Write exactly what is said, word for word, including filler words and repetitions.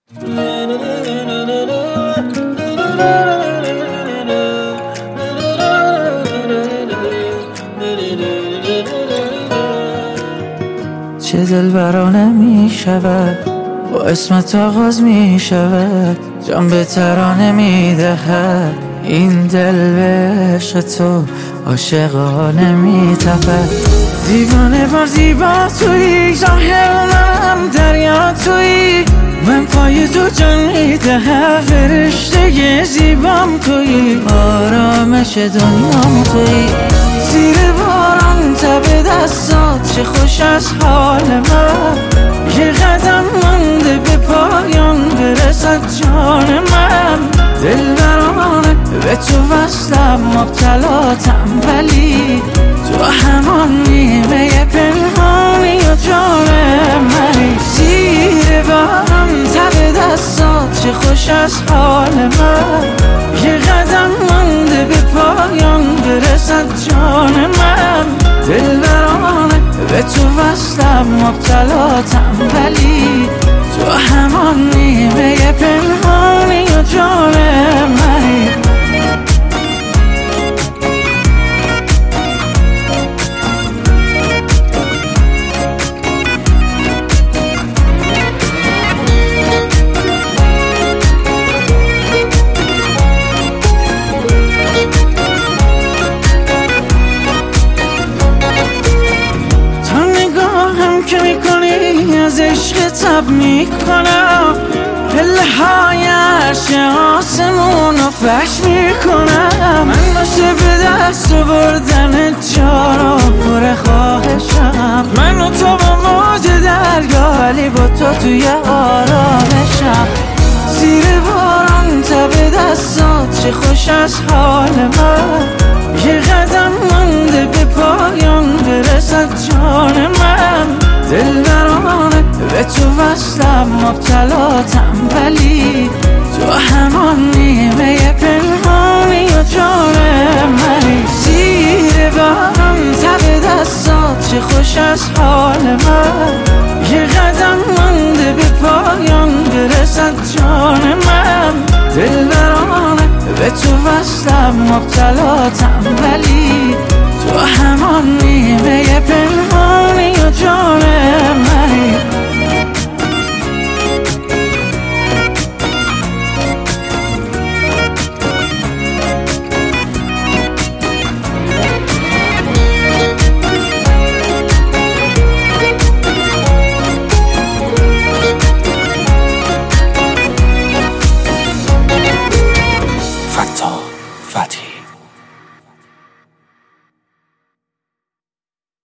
چه دلبرانه می شود با اسمت آغاز می شود، جان به ترانه می دهد این دل به عشق تو عاشقانه می تپد. دیوانه بار زیبا تویی، ظاهر منم دریا تویی، من پای تو جان می دهم، فرشته زیبام تویی، آرامش دنیام تویی. زیر باران تب دستات چه خوش از حال من، یه قدم مونده به پایان برسد جان من. دلبرانه به تو وصلم، مبتلاتم ولی تو همان نیمه پنهانی و جان منی. زیر باران تب دستات چه خوش از حال من، یه قدم مونده به پایان برسد جان من. دلبرانه به تو وصلم، مبتلاتم ولی تو همان نیمه پنهانی و جان منی. که میکنی از عشق تب میکنم، پله های عرش آسمون رو فش میکنم. من باشه به دست و بردن جارو پر خواهشم، من و تو با موج دریا ولی با تو توی آرامشم. زیر باران تب دستات چه خوش از حال من، یه قدم مونده به پایان برسد جان من. دلبرانه به تو وصلم، مبتلاتم ولی تو همان نیمه پنهانی و جان منی. زیر باران تب دستات چه خوش از حال من، یه قدم مونده به پایان برسد جان من. دلبرانه به تو وصلم، مبتلاتم ولی تو همان نیمه پنهانی و جان منی. فتا فتحی